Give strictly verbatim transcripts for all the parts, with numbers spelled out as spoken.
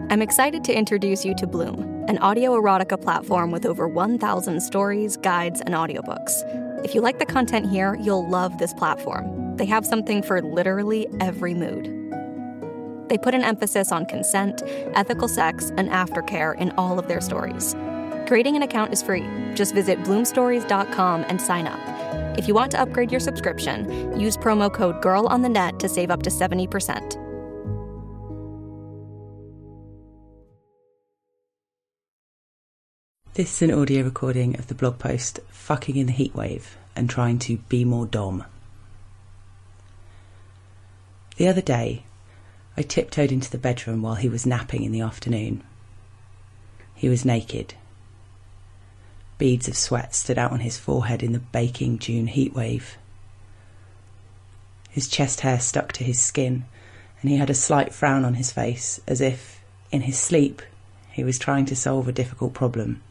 I'm excited to introduce you to Bloom, an audio erotica platform with over one thousand stories, guides, and audiobooks. If you like the content here, you'll love this platform. They have something for literally every mood. They put an emphasis on consent, ethical sex, and aftercare in all of their stories. Creating an account is free. Just visit bloom stories dot com and sign up. If you want to upgrade your subscription, use promo code GIRLONTHENET to save up to seventy percent. This is an audio recording of the blog post Fucking in the Heatwave and Trying to Be More Dom. The other day, I tiptoed into the bedroom while he was napping in the afternoon. He was naked. Beads of sweat stood out on his forehead in the baking June heatwave. His chest hair stuck to his skin, and he had a slight frown on his face, as if, in his sleep, he was trying to solve a difficult problem.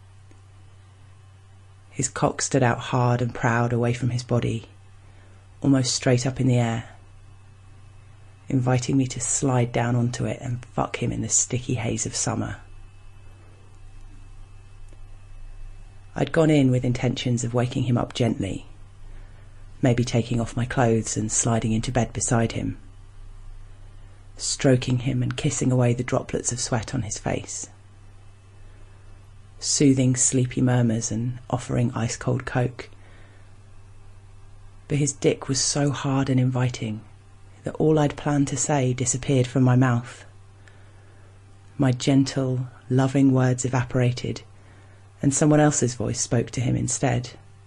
His cock stood out hard and proud away from his body, almost straight up in the air, inviting me to slide down onto it and fuck him in the sticky haze of summer. I'd gone in with intentions of waking him up gently, maybe taking off my clothes and sliding into bed beside him, stroking him and kissing away the droplets of sweat on his face, soothing sleepy murmurs and offering ice-cold coke. But his dick was so hard and inviting that all I'd planned to say disappeared from my mouth. My gentle, loving words evaporated, and someone else's voice spoke to him instead.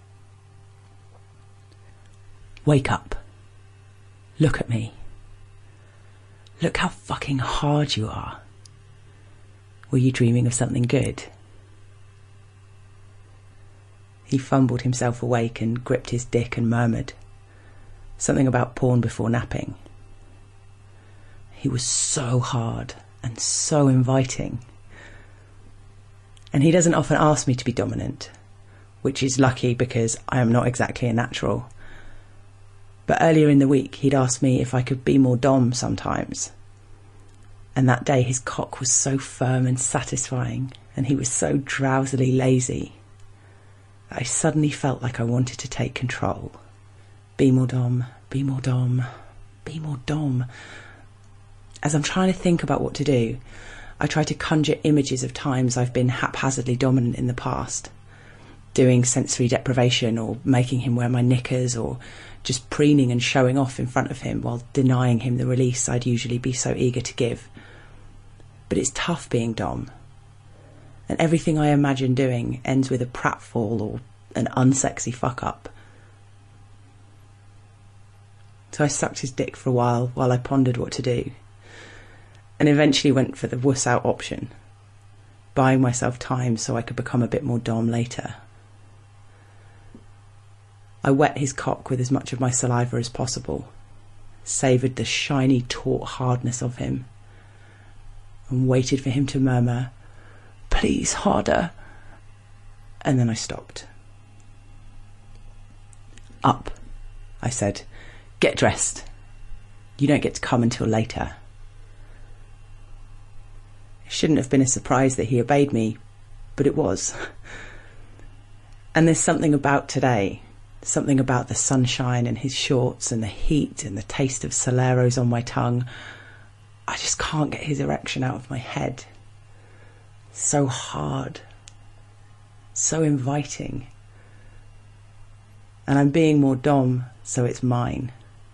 Wake up. Look at me. Look how fucking hard you are. Were you dreaming of something good? He fumbled himself awake and gripped his dick and murmured something about porn before napping. He was so hard and so inviting. And he doesn't often ask me to be dominant, which is lucky because I am not exactly a natural. But earlier in the week, he'd asked me if I could be more dom sometimes. And that day his cock was so firm and satisfying, and he was so drowsily lazy, that I suddenly felt like I wanted to take control. Be more dom, be more dom, be more dom. As I'm trying to think about what to do, I try to conjure images of times I've been haphazardly dominant in the past, doing sensory deprivation or making him wear my knickers or just preening and showing off in front of him while denying him the release I'd usually be so eager to give. But it's tough being dom, and everything I imagine doing ends with a pratfall or an unsexy fuck-up. So I sucked his dick for a while while I pondered what to do, and eventually went for the wuss-out option, buying myself time so I could become a bit more dom later. I wet his cock with as much of my saliva as possible, savoured the shiny, taut hardness of him, and waited for him to murmur, "Please, harder," and then I stopped. "Up," I said. "Get dressed. You don't get to come until later." It shouldn't have been a surprise that he obeyed me, but it was. And there's something about today, something about the sunshine and his shorts and the heat and the taste of Soleros on my tongue. I just can't get his erection out of my head. So hard, so inviting. And I'm being more dom, so it's mine.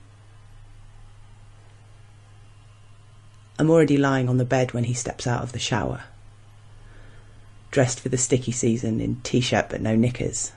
I'm already lying on the bed when he steps out of the shower, dressed for the sticky season in t-shirt but no knickers.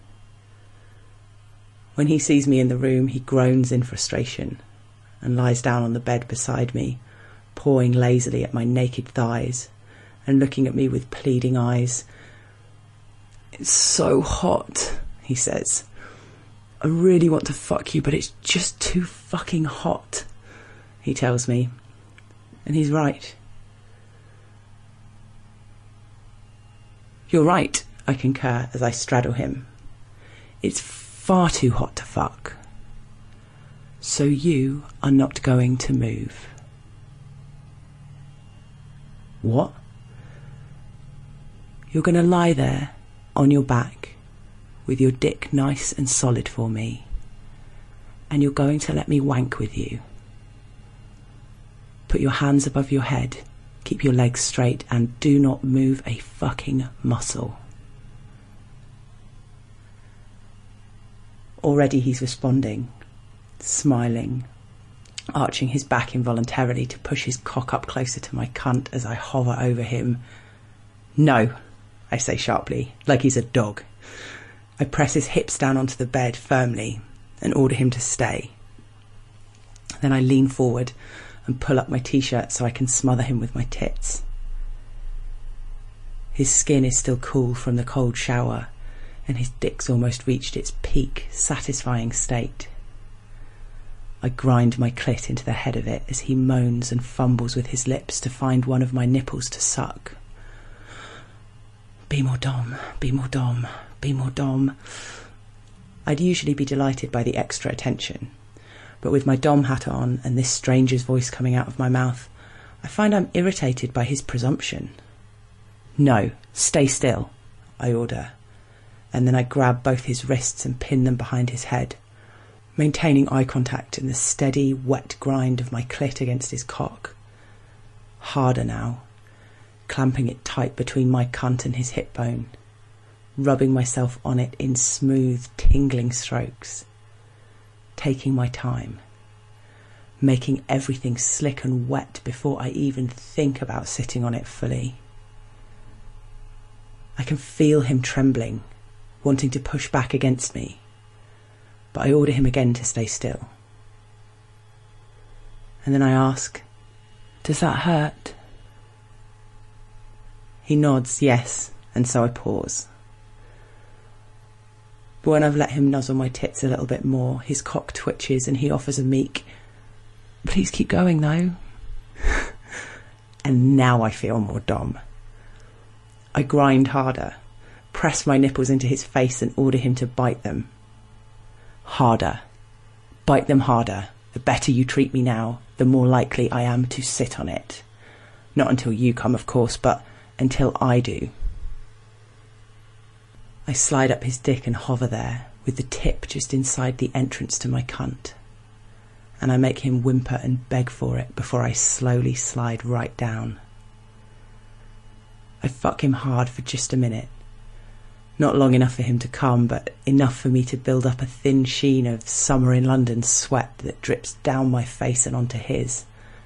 When he sees me in the room, he groans in frustration and lies down on the bed beside me, pawing lazily at my naked thighs and looking at me with pleading eyes. "It's so hot," he says. "I really want to fuck you, but it's just too fucking hot," he tells me. And he's right. "You're right," I concur as I straddle him. "It's far too hot to fuck. So you are not going to move." What? You're going to lie there, on your back, with your dick nice and solid for me, and you're going to let me wank with you. Put your hands above your head, keep your legs straight, and do not move a fucking muscle. Already he's responding, smiling, arching his back involuntarily to push his cock up closer to my cunt as I hover over him. No, I say sharply, like he's a dog. I press his hips down onto the bed firmly and order him to stay. Then I lean forward and pull up my t-shirt so I can smother him with my tits. His skin is still cool from the cold shower, and his dick's almost reached its peak, satisfying state. I grind my clit into the head of it as he moans and fumbles with his lips to find one of my nipples to suck. Be more dom, be more dom, be more dom. I'd usually be delighted by the extra attention, but with my dom hat on and this stranger's voice coming out of my mouth, I find I'm irritated by his presumption. No, stay still, I order, and then I grab both his wrists and pin them behind his head, maintaining eye contact and the steady, wet grind of my clit against his cock. Harder now, clamping it tight between my cunt and his hip bone, rubbing myself on it in smooth, tingling strokes, taking my time, making everything slick and wet before I even think about sitting on it fully. I can feel him trembling, wanting to push back against me, but I order him again to stay still. And then I ask, "Does that hurt?" He nods yes, and so I pause. But when I've let him nuzzle my tits a little bit more, his cock twitches and he offers a meek, "Please keep going though." And now I feel more dom. I grind harder, press my nipples into his face and order him to bite them. Harder. Bite them harder. The better you treat me now, the more likely I am to sit on it. Not until you come, of course, but until I do. I slide up his dick and hover there, with the tip just inside the entrance to my cunt, and I make him whimper and beg for it before I slowly slide right down. I fuck him hard for just a minute. Not long enough for him to come, but enough for me to build up a thin sheen of summer in London sweat that drips down my face and onto his.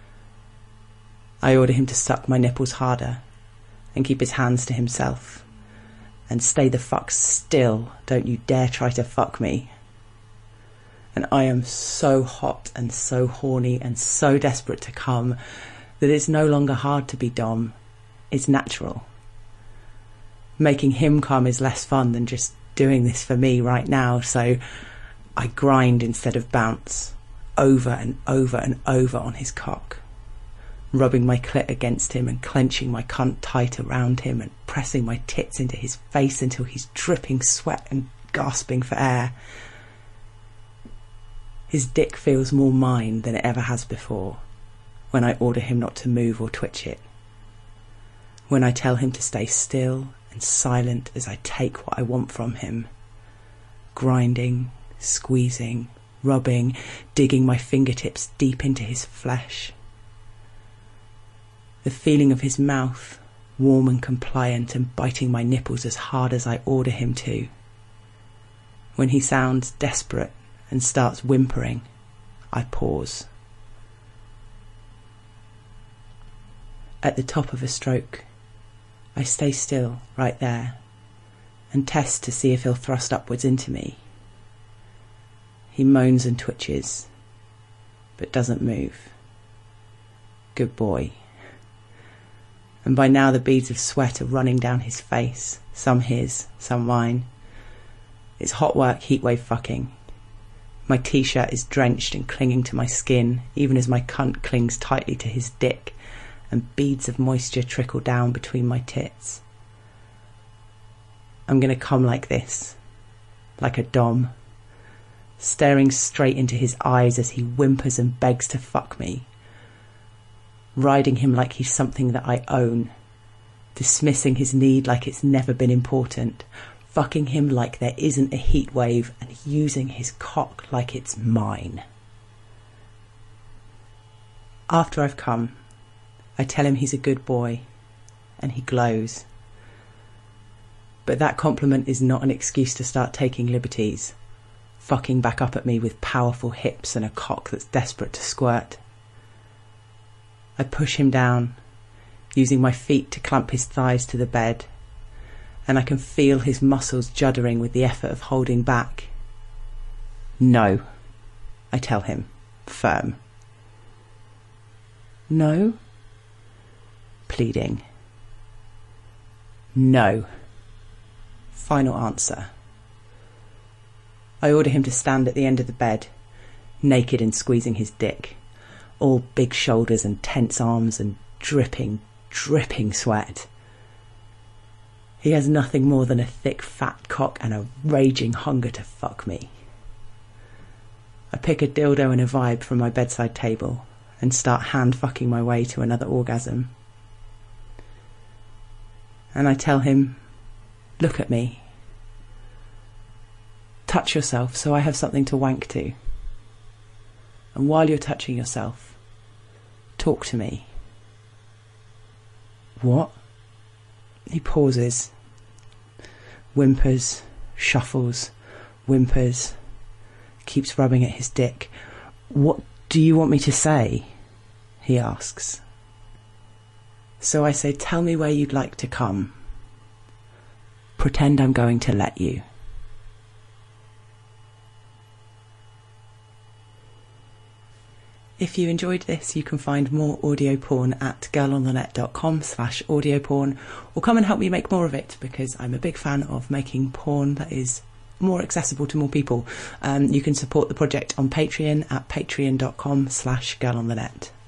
I order him to suck my nipples harder and keep his hands to himself. And stay the fuck still, don't you dare try to fuck me. And I am so hot and so horny and so desperate to come that it's no longer hard to be dom. It's natural. Making him come is less fun than just doing this for me right now, so I grind instead of bounce, over and over and over on his cock, rubbing my clit against him and clenching my cunt tight around him and pressing my tits into his face until he's dripping sweat and gasping for air. His dick feels more mine than it ever has before when I order him not to move or twitch it, when I tell him to stay still and silent as I take what I want from him, grinding, squeezing, rubbing, digging my fingertips deep into his flesh. The feeling of his mouth, warm and compliant, and biting my nipples as hard as I order him to. When he sounds desperate and starts whimpering, I pause. At the top of a stroke, I stay still right there and test to see if he'll thrust upwards into me. He moans and twitches, but doesn't move. Good boy. And by now the beads of sweat are running down his face, some his, some mine. It's hot work heatwave fucking. My t-shirt is drenched and clinging to my skin, even as my cunt clings tightly to his dick, and beads of moisture trickle down between my tits. I'm going to come like this, like a dom, staring straight into his eyes as he whimpers and begs to fuck me, riding him like he's something that I own, dismissing his need like it's never been important, fucking him like there isn't a heat wave, and using his cock like it's mine. After I've come, I tell him he's a good boy, and he glows. But that compliment is not an excuse to start taking liberties, fucking back up at me with powerful hips and a cock that's desperate to squirt. I push him down, using my feet to clamp his thighs to the bed, and I can feel his muscles juddering with the effort of holding back. No, I tell him, firm. No? Pleading. No. Final answer. I order him to stand at the end of the bed, naked and squeezing his dick, all big shoulders and tense arms and dripping, dripping sweat. He has nothing more than a thick fat cock and a raging hunger to fuck me. I pick a dildo and a vibe from my bedside table and start hand fucking my way to another orgasm. And I tell him, look at me. Touch yourself so I have something to wank to. And while you're touching yourself, talk to me. What? He pauses, whimpers, shuffles, whimpers, keeps rubbing at his dick. What do you want me to say? He asks. So I say, tell me where you'd like to come. Pretend I'm going to let you. If you enjoyed this, you can find more audio porn at girlonthenet.com slash audio porn, or come and help me make more of it, because I'm a big fan of making porn that is more accessible to more people. Um, you can support the project on Patreon at patreon.com slash girlonthenet.